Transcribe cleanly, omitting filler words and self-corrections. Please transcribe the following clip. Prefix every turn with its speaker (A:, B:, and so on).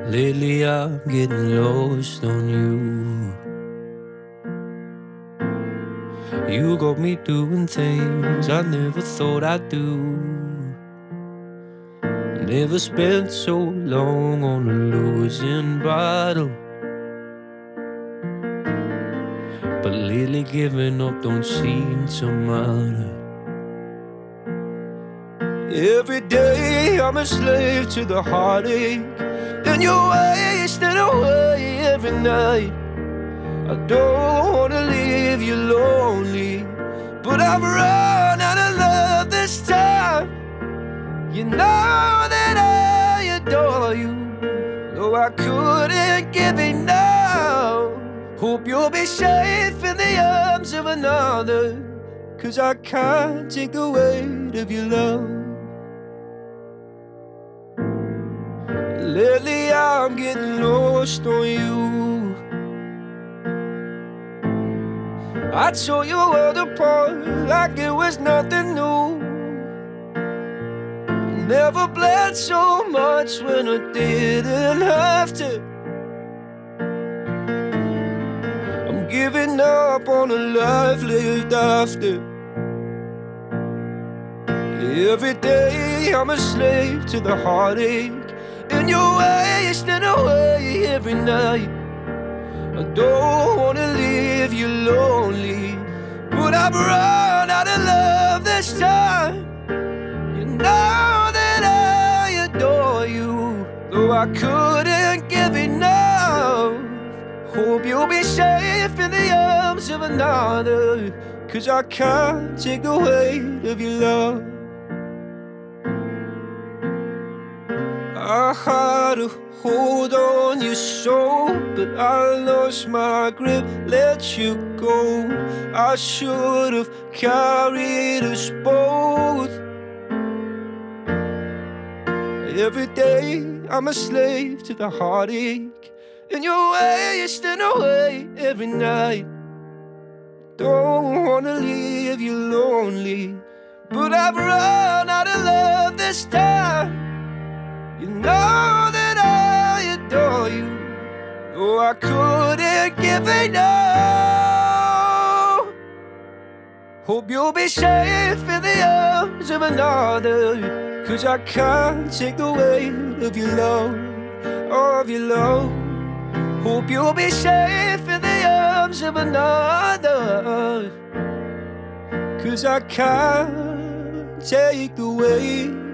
A: Lately I'm getting lost on you. You got me doing things I never thought I'd do. Never spent so long on a losing battle, but lately giving up don't seem to matter. Every day I'm a slave to the heartache, and you're wasting away every night. I don't wanna leave you lonely, but I've run out of love this time. You know that I adore you, though I couldn't give enough. Hope you'll be safe in the arms of another, 'cause I can't take the weight of your love. Lately I'm getting lost on you. I tore your world apart like it was nothing new. Never bled so much when I didn't have to. I'm giving up on a life lived after. Every day I'm a slave to the heartache, and you're wasting away every night. I don't wanna leave you lonely, but I've run out of love this time. You know that I adore you, though I couldn't give enough. Hope you'll be safe in the arms of another, 'cause I can't take the weight of your love. I had a hold on your soul, but I lost my grip, let you go. I should have carried us both. Every day I'm a slave to the heartache, and you're wasting away every night. Don't wanna leave you lonely, but I've run out of love this time. You know that I adore you, though I couldn't give enough. Hope you'll be safe in the arms of another, 'cause I can't take the weight of your love, of your love. Hope you'll be safe in the arms of another, 'cause I can't take the weight